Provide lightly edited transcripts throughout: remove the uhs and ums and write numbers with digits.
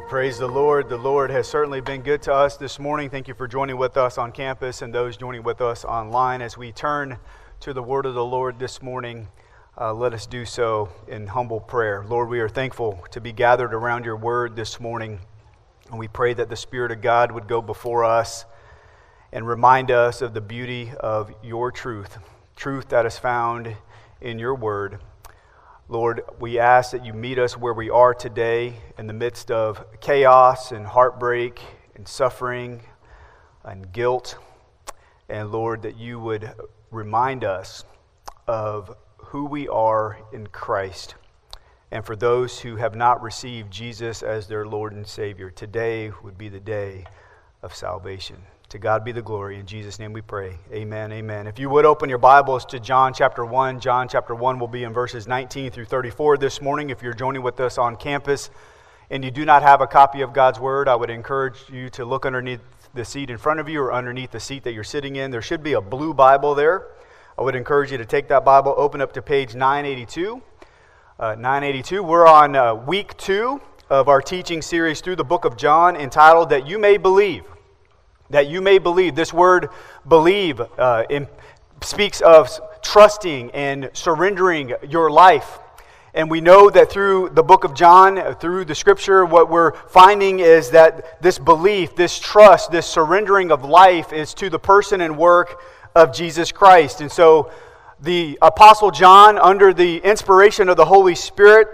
Praise the Lord. The Lord has certainly been good to us this morning. Thank you for joining with us on campus and those joining with us online. As we turn to the word of the Lord this morning, let us do so in humble prayer. Lord, we are thankful to be gathered around your word this morning, and we pray that the Spirit of God would go before us and remind us of the beauty of your truth that is found in your word. Lord, we ask that you meet us where we are today in the midst of chaos and heartbreak and suffering and guilt. And Lord, that you would remind us of who we are in Christ. And for those who have not received Jesus as their Lord and Savior, today would be the day of salvation. To God be the glory. In Jesus' name we pray. Amen, amen. If you would open your Bibles to John chapter 1. John chapter 1 will be in verses 19 through 34 this morning. If you're joining with us on campus and you do not have a copy of God's Word, I would encourage you to look underneath the seat in front of you or underneath the seat that you're sitting in. There should be a blue Bible there. I would encourage you to take that Bible, open up to page 982. 982. We're on week 2 of our teaching series through the book of John entitled That You May Believe. That you may believe. This word believe speaks of trusting and surrendering your life. And we know that through the book of John, through the scripture, what we're finding is that this belief, this trust, this surrendering of life is to the person and work of Jesus Christ. And so the Apostle John, under the inspiration of the Holy Spirit,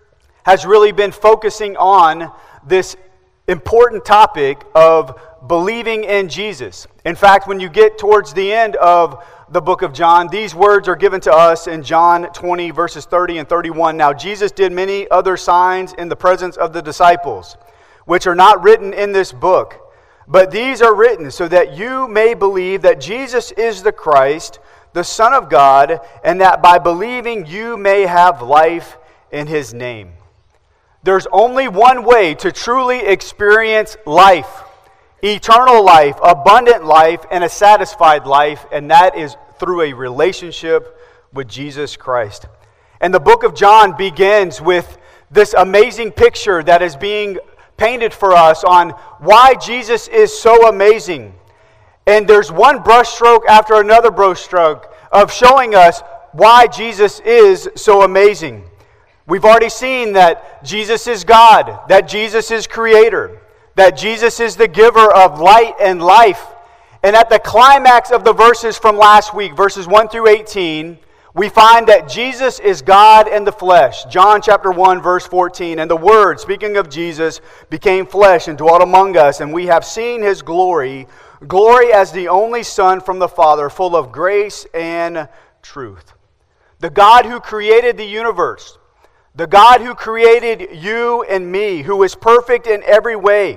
has really been focusing on this important topic of believing in Jesus. In fact, when you get towards the end of the book of John, these words are given to us in John 20, verses 30 and 31. Now, Jesus did many other signs in the presence of the disciples, which are not written in this book. But these are written so that you may believe that Jesus is the Christ, the Son of God, and that by believing you may have life in His name. There's only one way to truly experience life. Eternal life, abundant life, and a satisfied life, and that is through a relationship with Jesus Christ. And the book of John begins with this amazing picture that is being painted for us on why Jesus is so amazing. And there's one brushstroke after another brushstroke of showing us why Jesus is so amazing. We've already seen that Jesus is God, that Jesus is Creator, that Jesus is the giver of light and life. And at the climax of the verses from last week, verses 1 through 18, we find that Jesus is God in the flesh. John chapter 1, verse 14. And the Word, speaking of Jesus, became flesh and dwelt among us, and we have seen His glory, glory as the only Son from the Father, full of grace and truth. The God who created the universe, the God who created you and me, who is perfect in every way,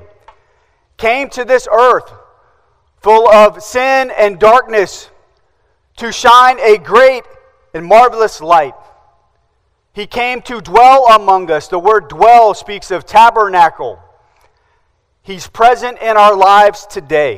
came to this earth full of sin and darkness to shine a great and marvelous light. He came to dwell among us. The word dwell speaks of tabernacle. He's present in our lives today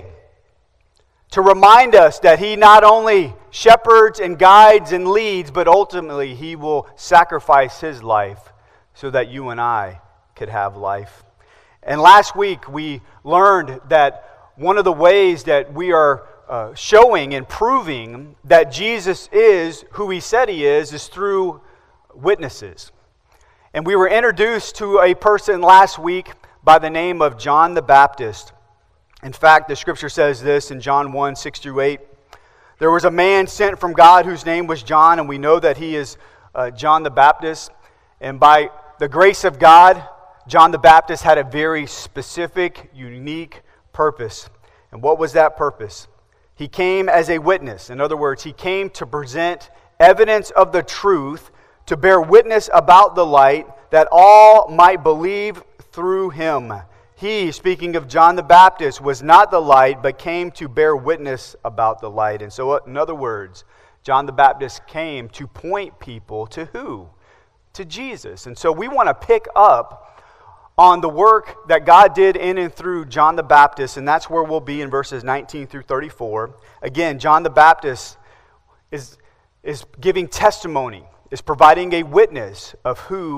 to remind us that He not only shepherds and guides and leads, but ultimately He will sacrifice His life so that you and I could have life. And last week we learned that one of the ways that we are showing and proving that Jesus is who He said He is through witnesses. And we were introduced to a person last week by the name of John the Baptist. In fact, the scripture says this in John 1, 6 through 8. There was a man sent from God whose name was John, and we know that he is John the Baptist. And by the grace of God, John the Baptist had a very specific, unique purpose. And what was that purpose? He came as a witness. In other words, he came to present evidence of the truth, to bear witness about the light, that all might believe through him. He, speaking of John the Baptist, was not the light, but came to bear witness about the light. And so, in other words, John the Baptist came to point people to who? To Jesus. And so we want to pick up on the work that God did in and through John the Baptist, and that's where we'll be in verses 19 through 34. Again, John the Baptist is giving testimony, is providing a witness of who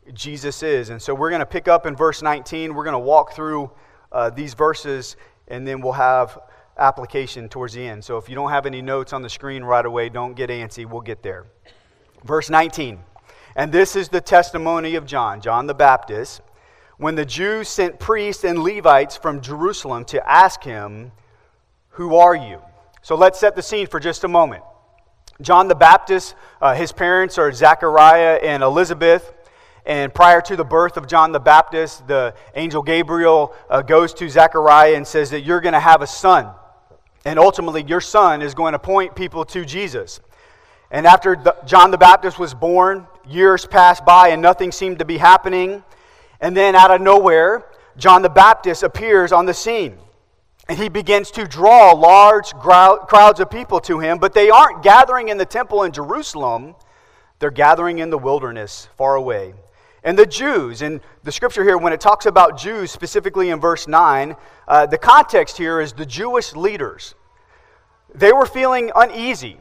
Jesus is. And so we're going to pick up in verse 19. We're going to walk through these verses, and then we'll have application towards the end. So if you don't have any notes on the screen right away, don't get antsy. We'll get there. Verse 19. And this is the testimony of John the Baptist, when the Jews sent priests and Levites from Jerusalem to ask him, "Who are you?" So let's set the scene for just a moment. John the Baptist, his parents are Zechariah and Elizabeth. And prior to the birth of John the Baptist, the angel Gabriel goes to Zechariah and says that you're going to have a son. And ultimately, your son is going to point people to Jesus. And after John the Baptist was born, years passed by and nothing seemed to be happening. And then out of nowhere, John the Baptist appears on the scene. And he begins to draw large crowds of people to him. But they aren't gathering in the temple in Jerusalem. They're gathering in the wilderness far away. And the Jews, and the scripture here, when it talks about Jews, specifically in verse 9, the context here is the Jewish leaders. They were feeling uneasy.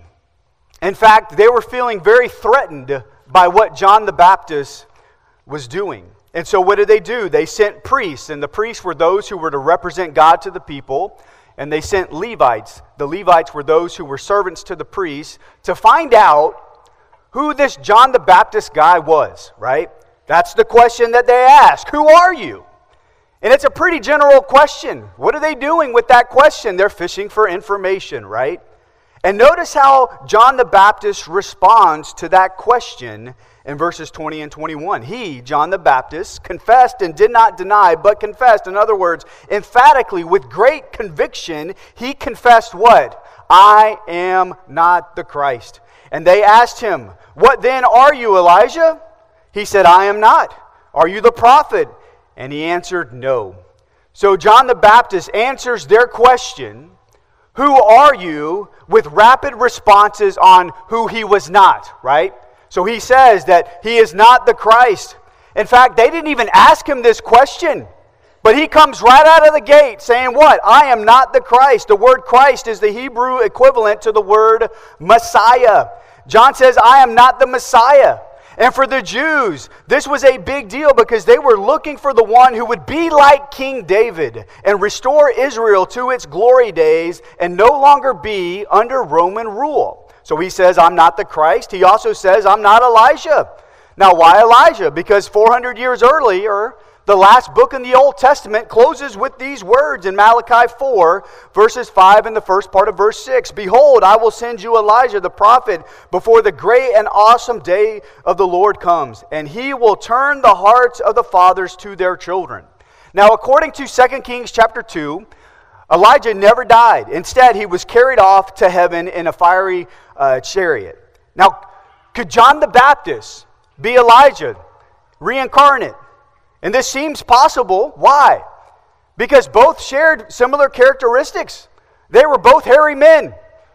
In fact, they were feeling very threatened by what John the Baptist was doing. And so what did they do? They sent priests, and the priests were those who were to represent God to the people. And they sent Levites. The Levites were those who were servants to the priests to find out who this John the Baptist guy was, right? That's the question that they ask. Who are you? And it's a pretty general question. What are they doing with that question? They're fishing for information, right? And notice how John the Baptist responds to that question in verses 20 and 21. He, John the Baptist, confessed and did not deny, but confessed. In other words, emphatically, with great conviction, he confessed what? I am not the Christ. And they asked him, what then are you, Elijah? He said, I am not. Are you the prophet? And he answered, no. So John the Baptist answers their question, who are you, with rapid responses on who he was not, right? So he says that he is not the Christ. In fact, they didn't even ask him this question. But he comes right out of the gate saying what? I am not the Christ. The word Christ is the Hebrew equivalent to the word Messiah. John says, I am not the Messiah. And for the Jews, this was a big deal because they were looking for the one who would be like King David and restore Israel to its glory days and no longer be under Roman rule. So he says, I'm not the Christ. He also says, I'm not Elijah. Now, why Elijah? Because 400 years earlier, the last book in the Old Testament closes with these words in Malachi 4, verses 5 and the first part of verse 6. Behold, I will send you Elijah the prophet before the great and awesome day of the Lord comes, and he will turn the hearts of the fathers to their children. Now, according to 2 Kings chapter 2, Elijah never died. Instead, he was carried off to heaven in a fiery chariot. Now, could John the Baptist be Elijah, reincarnate? And this seems possible. Why? Because both shared similar characteristics. They were both hairy men,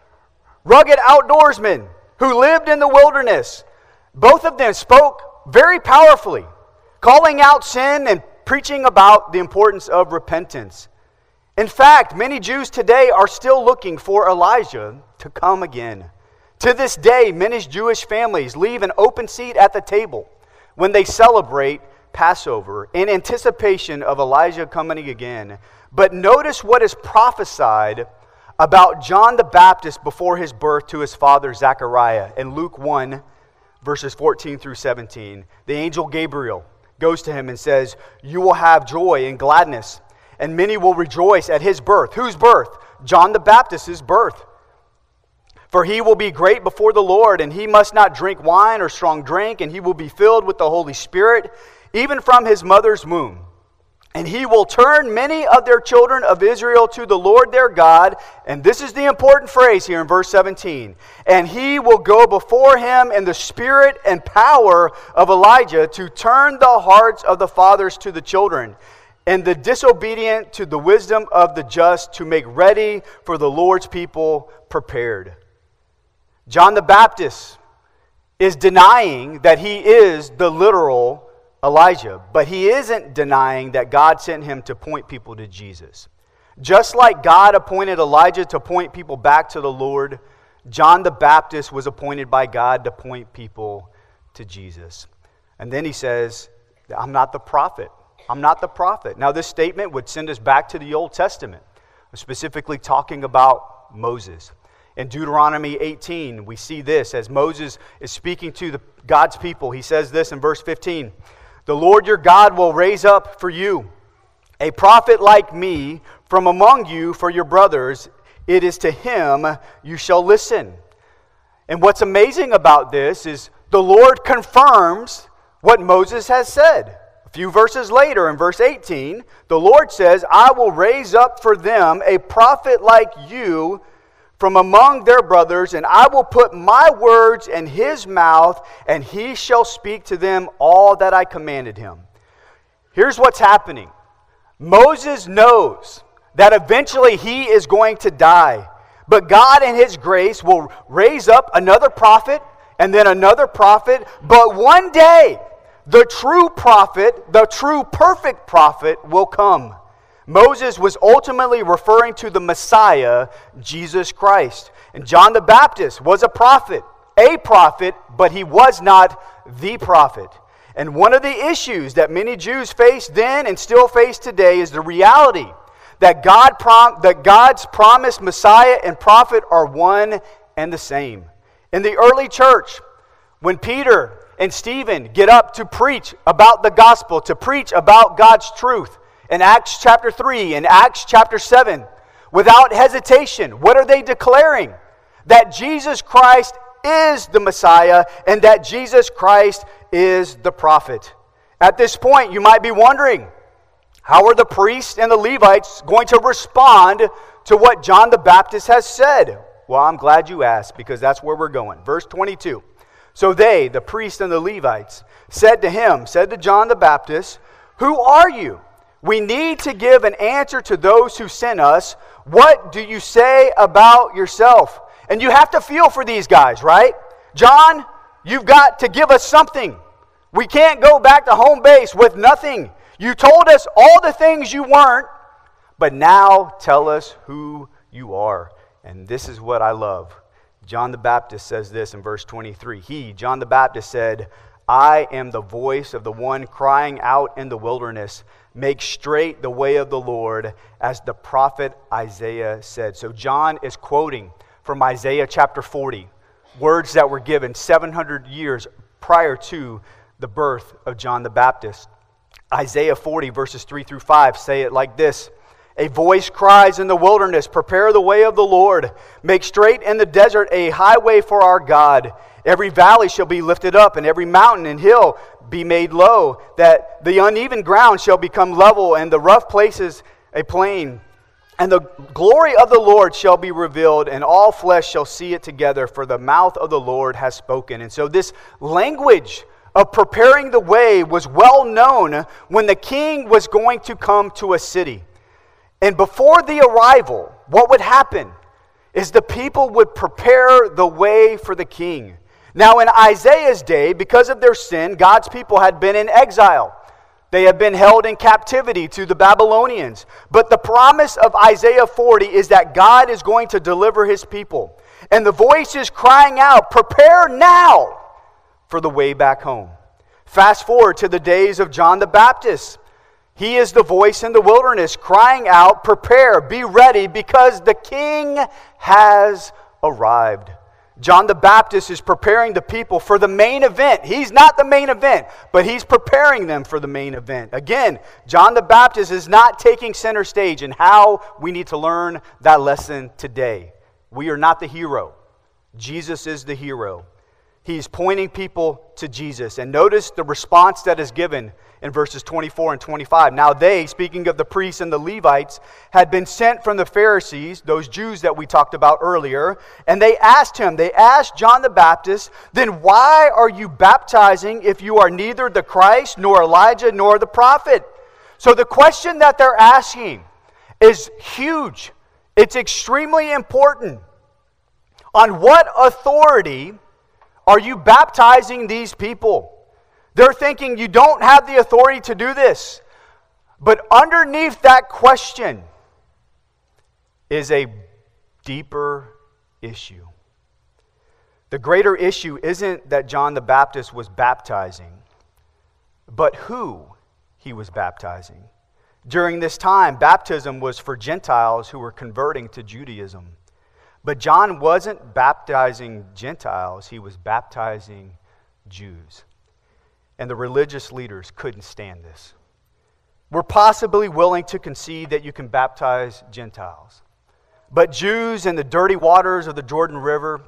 rugged outdoorsmen who lived in the wilderness. Both of them spoke very powerfully, calling out sin and preaching about the importance of repentance. In fact, many Jews today are still looking for Elijah to come again. To this day, many Jewish families leave an open seat at the table when they celebrate Passover in anticipation of Elijah coming again. But notice what is prophesied about John the Baptist before his birth to his father Zechariah in Luke 1, verses 14 through 17. The angel Gabriel goes to him and says, you will have joy and gladness, and many will rejoice at his birth. Whose birth? John the Baptist's birth. For he will be great before the Lord, and he must not drink wine or strong drink, and he will be filled with the Holy Spirit, even from his mother's womb. And he will turn many of their children of Israel to the Lord their God. And this is the important phrase here in verse 17. And he will go before him in the spirit and power of Elijah to turn the hearts of the fathers to the children, and the disobedient to the wisdom of the just, to make ready for the Lord's people prepared. John the Baptist is denying that he is the literal Elijah, but he isn't denying that God sent him to point people to Jesus. Just like God appointed Elijah to point people back to the Lord, John the Baptist was appointed by God to point people to Jesus. And then he says, I'm not the prophet. I'm not the prophet. Now, this statement would send us back to the Old Testament, specifically talking about Moses. In Deuteronomy 18, we see this as Moses is speaking to God's people. He says this in verse 15, "The Lord your God will raise up for you a prophet like me from among you for your brothers. It is to him you shall listen." And what's amazing about this is the Lord confirms what Moses has said. A few verses later, in verse 18, the Lord says, "I will raise up for them a prophet like you from among their brothers, and I will put my words in his mouth, and he shall speak to them all that I commanded him." Here's what's happening. Moses knows that eventually he is going to die. But God in his grace will raise up another prophet and then another prophet. But one day, the true prophet, the true perfect prophet will come. Moses was ultimately referring to the Messiah, Jesus Christ. And John the Baptist was a prophet, but he was not the prophet. And one of the issues that many Jews faced then and still face today is the reality that God's promised Messiah and prophet are one and the same. In the early church, when Peter and Stephen get up to preach about the gospel, to preach about God's truth, in Acts chapter 3 and Acts chapter 7, without hesitation, what are they declaring? That Jesus Christ is the Messiah and that Jesus Christ is the prophet. At this point, you might be wondering, how are the priests and the Levites going to respond to what John the Baptist has said? Well, I'm glad you asked, because that's where we're going. Verse 22. "So they, the priests and the Levites, said to John the Baptist, 'Who are you? We need to give an answer to those who sent us. What do you say about yourself?'" And you have to feel for these guys, right? John, you've got to give us something. We can't go back to home base with nothing. You told us all the things you weren't, but now tell us who you are. And this is what I love. John the Baptist says this in verse 23. He, John the Baptist, said, "I am the voice of the one crying out in the wilderness, make straight the way of the Lord, as the prophet Isaiah said." So John is quoting from Isaiah chapter 40, words that were given 700 years prior to the birth of John the Baptist. Isaiah 40 verses 3 through 5 say it like this: "A voice cries in the wilderness, prepare the way of the Lord. Make straight in the desert a highway for our God. Every valley shall be lifted up, and every mountain and hill be made low, that the uneven ground shall become level, and the rough places a plain. And the glory of the Lord shall be revealed, and all flesh shall see it together, for the mouth of the Lord has spoken." And so this language of preparing the way was well known when the king was going to come to a city. And before the arrival, what would happen is the people would prepare the way for the king. Now in Isaiah's day, because of their sin, God's people had been in exile. They had been held in captivity to the Babylonians. But the promise of Isaiah 40 is that God is going to deliver his people. And the voice is crying out, "Prepare now for the way back home." Fast forward to the days of John the Baptist. He is the voice in the wilderness crying out, "Prepare, be ready, because the king has arrived." John the Baptist is preparing the people for the main event. He's not the main event, but he's preparing them for the main event. Again, John the Baptist is not taking center stage in how we need to learn that lesson today. We are not the hero. Jesus is the hero. He's pointing people to Jesus. And notice the response that is given in verses 24 and 25. "Now they," speaking of the priests and the Levites, "had been sent from the Pharisees," those Jews that we talked about earlier, "and they asked John the Baptist, 'Then why are you baptizing if you are neither the Christ, nor Elijah, nor the prophet?'" So the question that they're asking is huge. It's extremely important. On what authority are you baptizing these people? They're thinking you don't have the authority to do this. But underneath that question is a deeper issue. The greater issue isn't that John the Baptist was baptizing. but who he was baptizing. During this time, baptism was for Gentiles who were converting to Judaism. But John wasn't baptizing Gentiles, he was baptizing Jews. And the religious leaders couldn't stand this. We're possibly willing to concede that you can baptize Gentiles. But Jews in the dirty waters of the Jordan River,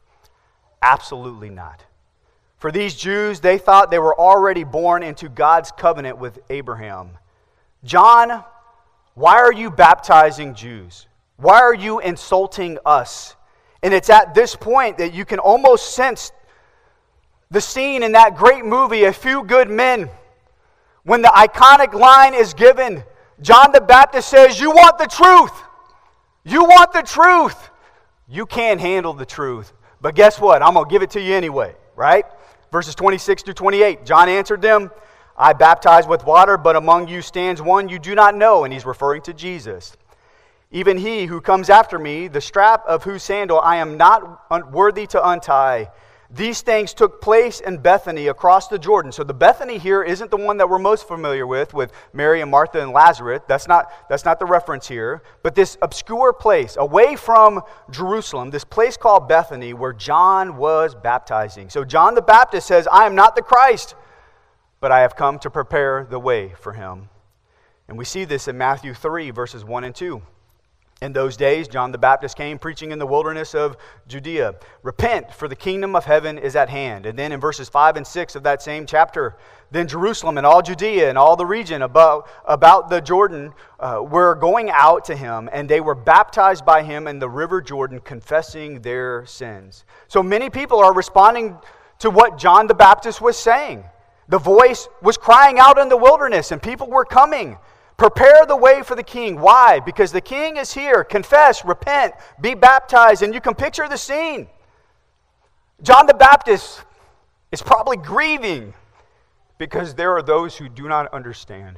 absolutely not. For these Jews, they thought they were already born into God's covenant with Abraham. John, why are you baptizing Jews? Why are you insulting us? And it's at this point that you can almost sense the scene in that great movie, A Few Good Men, when the iconic line is given. John the Baptist says, "You want the truth. You want the truth. You can't handle the truth. But guess what? I'm going to give it to you anyway," right? Verses 26 through 28. John answered them, "I baptize with water, but among you stands one you do not know," and he's referring to Jesus. "Even he who comes after me, the strap of whose sandal I am not worthy to untie." These things took place in Bethany across the Jordan. So the Bethany here isn't the one that we're most familiar with Mary and Martha and Lazarus. That's not the reference here. But this obscure place away from Jerusalem, this place called Bethany, where John was baptizing. So John the Baptist says, "I am not the Christ, but I have come to prepare the way for him." And we see this in Matthew 3, verses 1 and 2. "In those days, John the Baptist came preaching in the wilderness of Judea, 'Repent, for the kingdom of heaven is at hand.'" And then in verses 5 and 6 of that same chapter, "Then Jerusalem and all Judea and all the region about the Jordan were going out to him, and they were baptized by him in the river Jordan, confessing their sins." So many people are responding to what John the Baptist was saying. The voice was crying out in the wilderness, and people were coming. Prepare the way for the king. Why? Because the king is here. Confess, repent, be baptized, and you can picture the scene. John the Baptist is probably grieving because there are those who do not understand.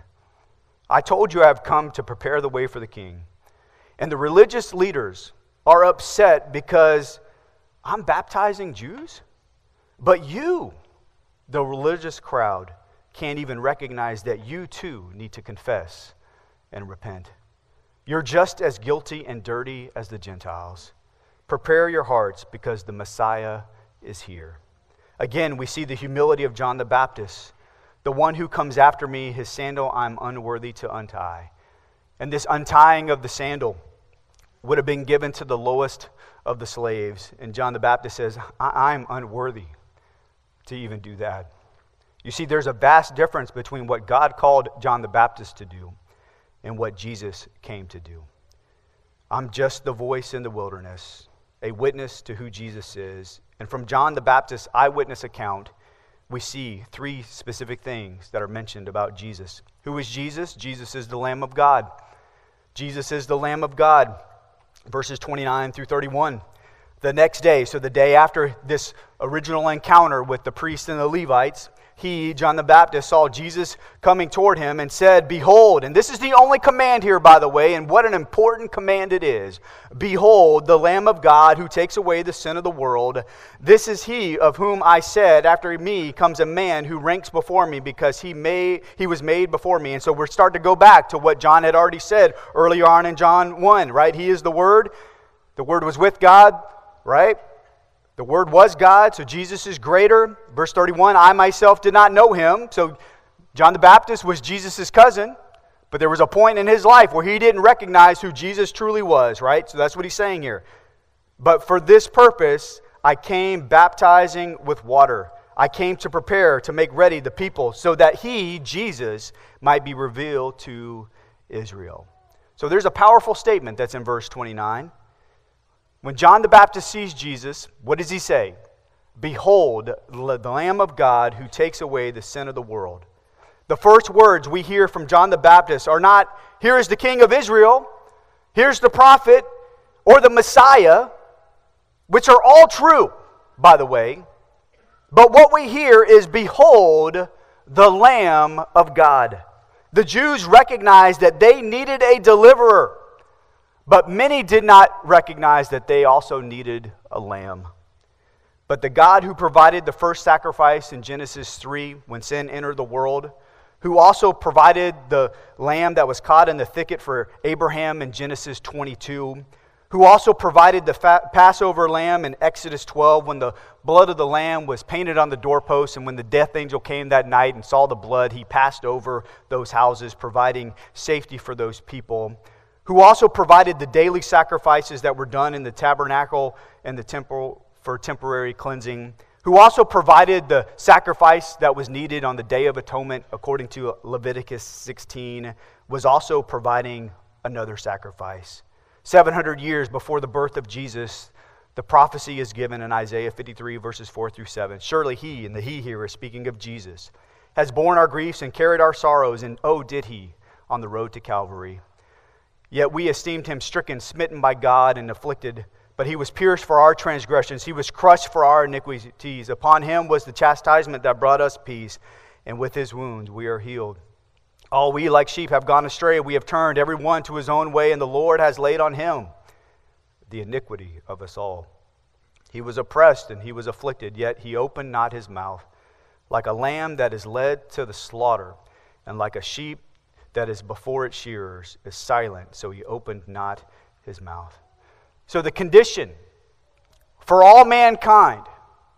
"I told you I have come to prepare the way for the king." And the religious leaders are upset because I'm baptizing Jews? But you, the religious crowd, can't even recognize that you too need to confess and repent. You're just as guilty and dirty as the Gentiles. Prepare your hearts because the Messiah is here. Again, we see the humility of John the Baptist. "The one who comes after me, his sandal I'm unworthy to untie." And this untying of the sandal would have been given to the lowest of the slaves. And John the Baptist says, I'm unworthy to even do that. You see, there's a vast difference between what God called John the Baptist to do and what Jesus came to do. I'm just the voice in the wilderness, a witness to who Jesus is. And from John the Baptist's eyewitness account, we see three specific things that are mentioned about Jesus. Who is Jesus? Jesus is the Lamb of God. Jesus is the Lamb of God. Verses 29 through 31. The next day, so the day after this original encounter with the priests and the Levites, he, John the Baptist, saw Jesus coming toward him and said, "Behold," and this is the only command here, by the way, and what an important command it is. "Behold, the Lamb of God who takes away the sin of the world. This is he of whom I said, after me comes a man who ranks before me because he was made before me." And so we're starting to go back to what John had already said earlier on in John 1, right? He is the Word. The Word was with God, right? The Word was God, so Jesus is greater. Verse 31, "I myself did not know him." So John the Baptist was Jesus' cousin, but there was a point in his life where he didn't recognize who Jesus truly was, right? So that's what he's saying here. "But for this purpose, I came baptizing with water. I came to prepare, to make ready the people, so that he, Jesus, might be revealed to Israel." So there's a powerful statement that's in verse 29. When John the Baptist sees Jesus, what does he say? "Behold, the Lamb of God who takes away the sin of the world." The first words we hear from John the Baptist are not, "Here is the King of Israel," "Here's the prophet," or "the Messiah," which are all true, by the way. But what we hear is, "Behold, the Lamb of God." The Jews recognized that they needed a deliverer. But many did not recognize that they also needed a lamb. But the God who provided the first sacrifice in Genesis 3, when sin entered the world, who also provided the lamb that was caught in the thicket for Abraham in Genesis 22, who also provided the Passover lamb in Exodus 12 when the blood of the lamb was painted on the doorpost, and when the death angel came that night and saw the blood, he passed over those houses, providing safety for those people, who also provided the daily sacrifices that were done in the tabernacle and the temple for temporary cleansing, who also provided the sacrifice that was needed on the Day of Atonement according to Leviticus 16, was also providing another sacrifice. 700 years before the birth of Jesus, the prophecy is given in Isaiah 53 verses 4 through 7. Surely he, and the he here is speaking of Jesus, has borne our griefs and carried our sorrows, and oh, did he, on the road to Calvary. Yet we esteemed him stricken, smitten by God, and afflicted. But he was pierced for our transgressions. He was crushed for our iniquities. Upon him was the chastisement that brought us peace, and with his wounds we are healed. All we like sheep have gone astray. We have turned every one to his own way, and the Lord has laid on him the iniquity of us all. He was oppressed and he was afflicted, yet he opened not his mouth. Like a lamb that is led to the slaughter, and like a sheep that is before its shearers is silent, so he opened not his mouth. So the condition for all mankind,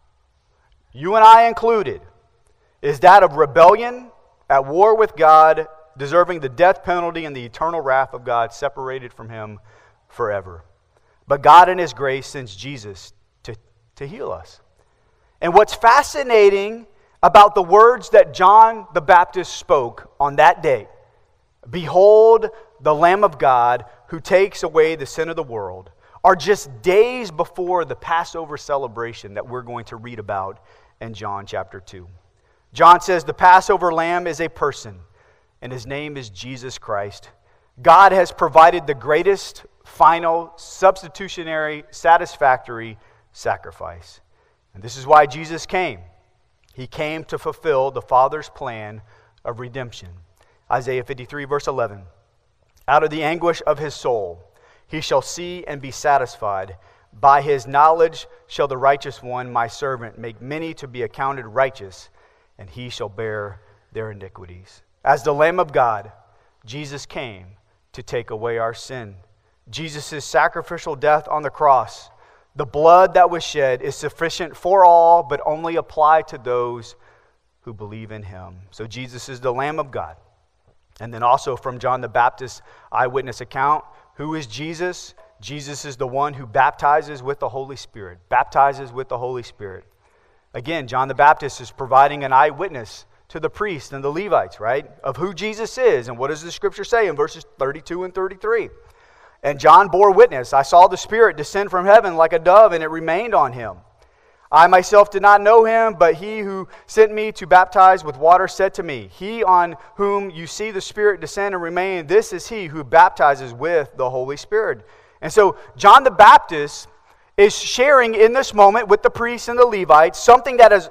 you and I included, is that of rebellion, at war with God, deserving the death penalty and the eternal wrath of God, separated from him forever. But God in his grace sends Jesus to heal us. And what's fascinating about the words that John the Baptist spoke on that day, "Behold the Lamb of God who takes away the sin of the world," are just days before the Passover celebration that we're going to read about in John chapter 2. John says the Passover lamb is a person, and his name is Jesus Christ. God has provided the greatest, final, substitutionary, satisfactory sacrifice. And this is why Jesus came. He came to fulfill the Father's plan of redemption. Isaiah 53 verse 11. Out of the anguish of his soul, he shall see and be satisfied. By his knowledge shall the righteous one, my servant, make many to be accounted righteous, and he shall bear their iniquities. As the Lamb of God, Jesus came to take away our sin. Jesus' sacrificial death on the cross, the blood that was shed, is sufficient for all, but only applied to those who believe in him. So Jesus is the Lamb of God. And then also from John the Baptist's eyewitness account, who is Jesus? Jesus is the one who baptizes with the Holy Spirit. Baptizes with the Holy Spirit. Again, John the Baptist is providing an eyewitness to the priests and the Levites, right? Of who Jesus is. And what does the scripture say in verses 32 and 33? And John bore witness. I saw the Spirit descend from heaven like a dove, and it remained on him. I myself did not know him, but he who sent me to baptize with water said to me, He on whom you see the Spirit descend and remain, this is he who baptizes with the Holy Spirit. And so John the Baptist is sharing in this moment with the priests and the Levites something that has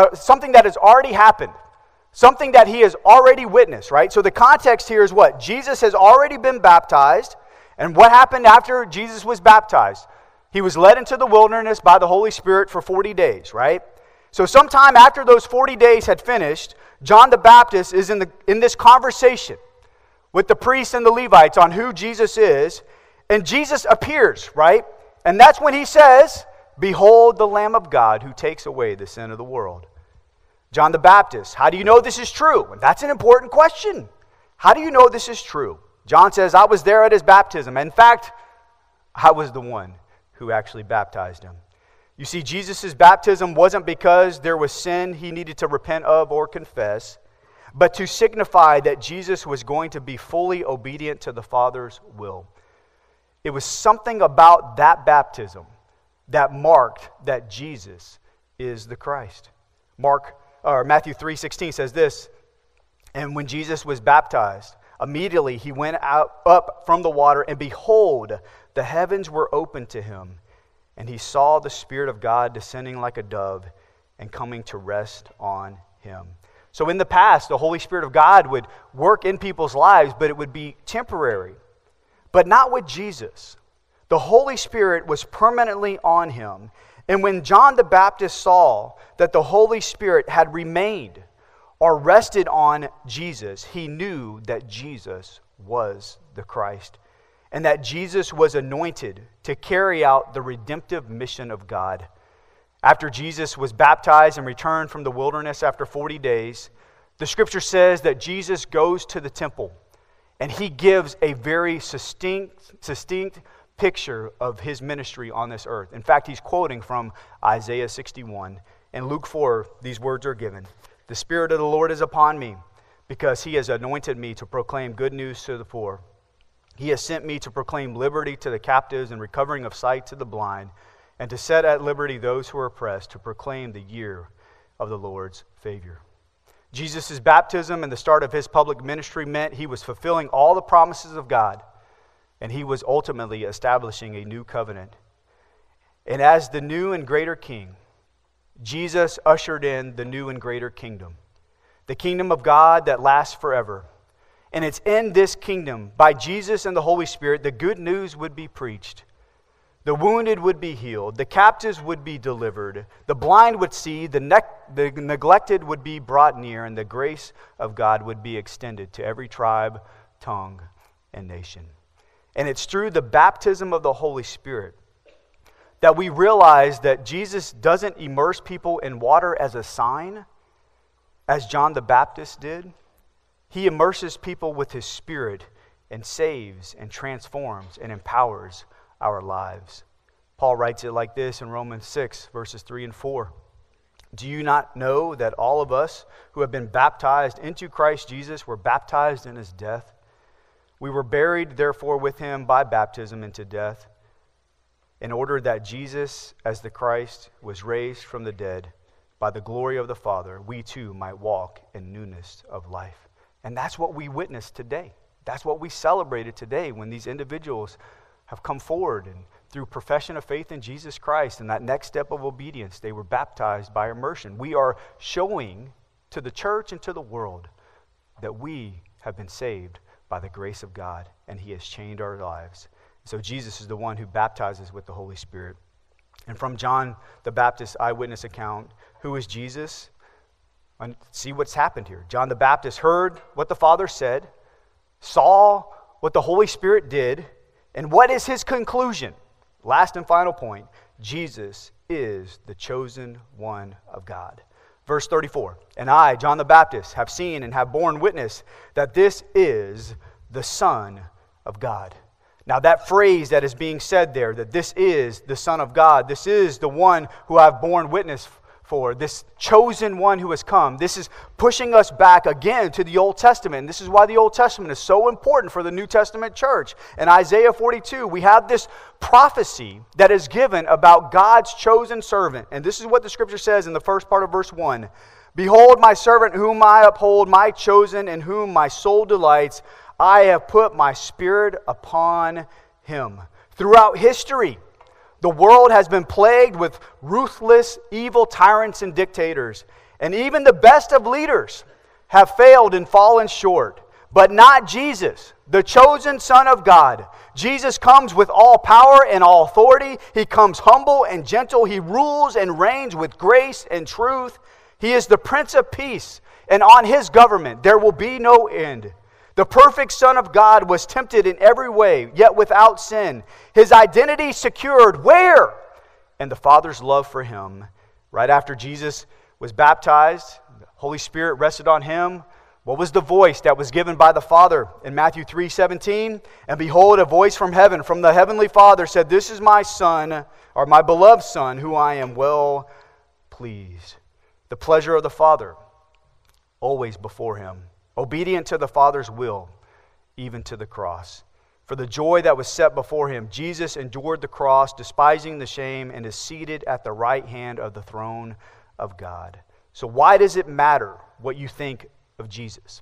already happened. Something that he has already witnessed, right? So the context here is what? Jesus has already been baptized. And what happened after Jesus was baptized? He was led into the wilderness by the Holy Spirit for 40 days, right? So sometime after those 40 days had finished, John the Baptist is in this conversation with the priests and the Levites on who Jesus is. And Jesus appears, right? And that's when he says, Behold the Lamb of God who takes away the sin of the world. John the Baptist, how do you know this is true? And that's an important question. How do you know this is true? John says, I was there at his baptism. In fact, I was the one who actually baptized him. You see, Jesus' baptism wasn't because there was sin he needed to repent of or confess, but to signify that Jesus was going to be fully obedient to the Father's will. It was something about that baptism that marked that Jesus is the Christ. Matthew 3:16 says this, and when Jesus was baptized, immediately he went up from the water, and behold, the heavens were opened to him, and he saw the Spirit of God descending like a dove and coming to rest on him. So in the past, the Holy Spirit of God would work in people's lives, but it would be temporary. But not with Jesus. The Holy Spirit was permanently on him. And when John the Baptist saw that the Holy Spirit had remained or rested on Jesus, he knew that Jesus was the Christ and that Jesus was anointed to carry out the redemptive mission of God. After Jesus was baptized and returned from the wilderness after 40 days, the scripture says that Jesus goes to the temple and he gives a very succinct picture of his ministry on this earth. In fact, he's quoting from Isaiah 61. In Luke 4, these words are given. The Spirit of the Lord is upon me, because he has anointed me to proclaim good news to the poor. He has sent me to proclaim liberty to the captives and recovering of sight to the blind, and to set at liberty those who are oppressed, to proclaim the year of the Lord's favor. Jesus' baptism and the start of his public ministry meant he was fulfilling all the promises of God, and he was ultimately establishing a new covenant. And as the new and greater king, Jesus ushered in the new and greater kingdom, the kingdom of God that lasts forever. And it's in this kingdom, by Jesus and the Holy Spirit, the good news would be preached. The wounded would be healed. The captives would be delivered. The blind would see. The neglected would be brought near. And the grace of God would be extended to every tribe, tongue, and nation. And it's through the baptism of the Holy Spirit that we realize that Jesus doesn't immerse people in water as a sign, as John the Baptist did. He immerses people with his Spirit and saves and transforms and empowers our lives. Paul writes it like this in Romans 6, verses 3 and 4. Do you not know that all of us who have been baptized into Christ Jesus were baptized in his death? We were buried, therefore, with him by baptism into death, in order that Jesus, as the Christ, was raised from the dead by the glory of the Father, we too might walk in newness of life. And that's what we witnessed today. That's what we celebrated today when these individuals have come forward and through profession of faith in Jesus Christ and that next step of obedience, they were baptized by immersion. We are showing to the church and to the world that we have been saved by the grace of God, and he has changed our lives. So Jesus is the one who baptizes with the Holy Spirit. And from John the Baptist's eyewitness account, who is Jesus? And see what's happened here. John the Baptist heard what the Father said, saw what the Holy Spirit did, and what is his conclusion? Last and final point, Jesus is the chosen one of God. Verse 34, and I, John the Baptist, have seen and have borne witness that this is the Son of God. Now that phrase that is being said there, that this is the Son of God, this is the one who I have borne witness for, this chosen one who has come. This is pushing us back again to the Old Testament. And this is why the Old Testament is so important for the New Testament church. In Isaiah 42, we have this prophecy that is given about God's chosen servant. And this is what the scripture says in the first part of verse 1. Behold my servant whom I uphold, my chosen in whom my soul delights. I have put my spirit upon him. Throughout history, the world has been plagued with ruthless, evil tyrants and dictators. And even the best of leaders have failed and fallen short. But not Jesus, the chosen Son of God. Jesus comes with all power and all authority. He comes humble and gentle. He rules and reigns with grace and truth. He is the Prince of Peace. And on his government there will be no end. The perfect Son of God was tempted in every way, yet without sin. His identity secured where? In the Father's love for him. Right after Jesus was baptized, the Holy Spirit rested on him. What was the voice that was given by the Father in Matthew 3:17? And behold, a voice from heaven, from the heavenly Father said, this is my Son, or my beloved Son, who I am well pleased. The pleasure of the Father, always before him. Obedient to the Father's will, even to the cross. For the joy that was set before him, Jesus endured the cross, despising the shame, and is seated at the right hand of the throne of God. So why does it matter what you think of Jesus?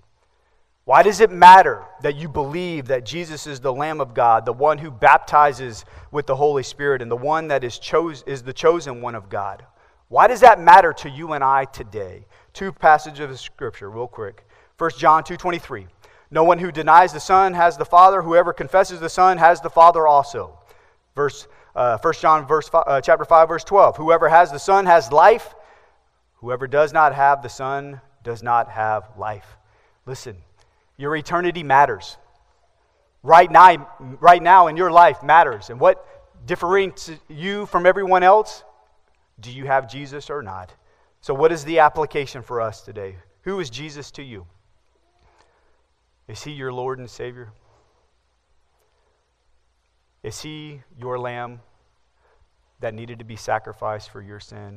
Why does it matter that you believe that Jesus is the Lamb of God, the one who baptizes with the Holy Spirit, and the one that is the chosen one of God? Why does that matter to you and I today? Two passages of Scripture, real quick. 1 John 2:23. No one who denies the Son has the Father. Whoever confesses the Son has the Father also. 1 John chapter 5, verse 12. Whoever has the Son has life. Whoever does not have the Son does not have life. Listen, your eternity matters. Right now in your life matters. And what differentiates you from everyone else? Do you have Jesus or not? So what is the application for us today? Who is Jesus to you? Is he your Lord and Savior? Is he your lamb that needed to be sacrificed for your sin?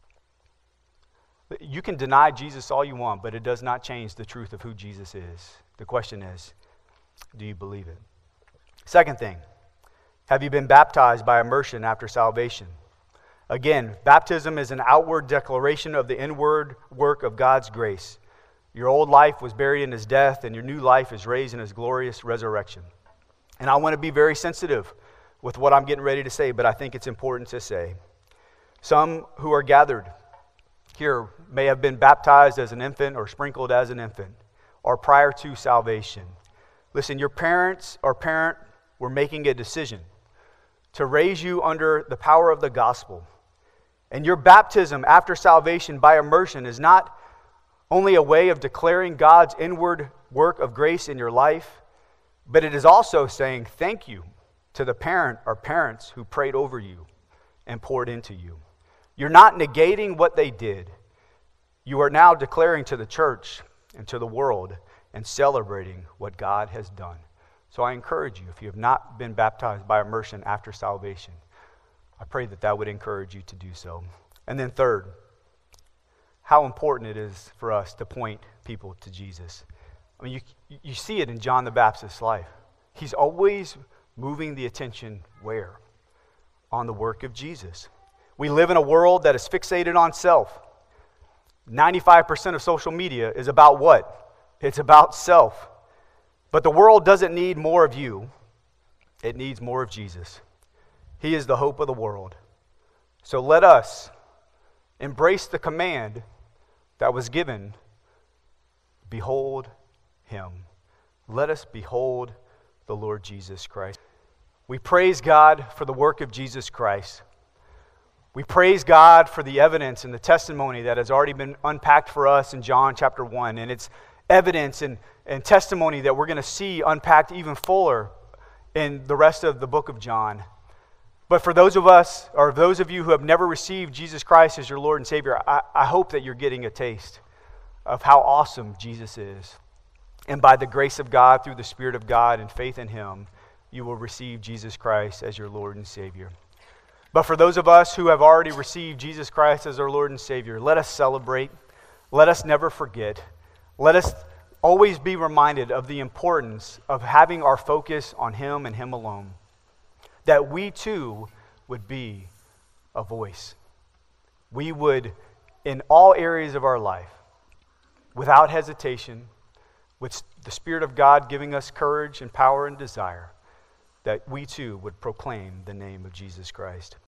You can deny Jesus all you want, but it does not change the truth of who Jesus is. The question is, do you believe it? Second thing, have you been baptized by immersion after salvation? Again, baptism is an outward declaration of the inward work of God's grace. Your old life was buried in his death, and your new life is raised in his glorious resurrection. And I want to be very sensitive with what I'm getting ready to say, but I think it's important to say. Some who are gathered here may have been baptized as an infant or sprinkled as an infant or prior to salvation. Listen, your parents or parent were making a decision to raise you under the power of the gospel. And your baptism after salvation by immersion is not only a way of declaring God's inward work of grace in your life, but it is also saying thank you to the parent or parents who prayed over you and poured into you. You're not negating what they did. You are now declaring to the church and to the world and celebrating what God has done. So I encourage you, if you have not been baptized by immersion after salvation, I pray that that would encourage you to do so. And then third, how important it is for us to point people to Jesus. I mean, you see it in John the Baptist's life. He's always moving the attention where? On the work of Jesus. We live in a world that is fixated on self. 95% of social media is about what? It's about self. But the world doesn't need more of you. It needs more of Jesus. He is the hope of the world. So let us embrace the command that was given. Behold him. Let us behold the Lord Jesus Christ. We praise God for the work of Jesus Christ. We praise God for the evidence and the testimony that has already been unpacked for us in John chapter 1. And it's evidence and testimony that we're going to see unpacked even fuller in the rest of the book of John. But for those of us, or those of you who have never received Jesus Christ as your Lord and Savior, I hope that you're getting a taste of how awesome Jesus is. And by the grace of God, through the Spirit of God and faith in him, you will receive Jesus Christ as your Lord and Savior. But for those of us who have already received Jesus Christ as our Lord and Savior, let us celebrate. Let us never forget. Let us always be reminded of the importance of having our focus on him and him alone. That we too would be a voice. We would, in all areas of our life, without hesitation, with the Spirit of God giving us courage and power and desire, that we too would proclaim the name of Jesus Christ.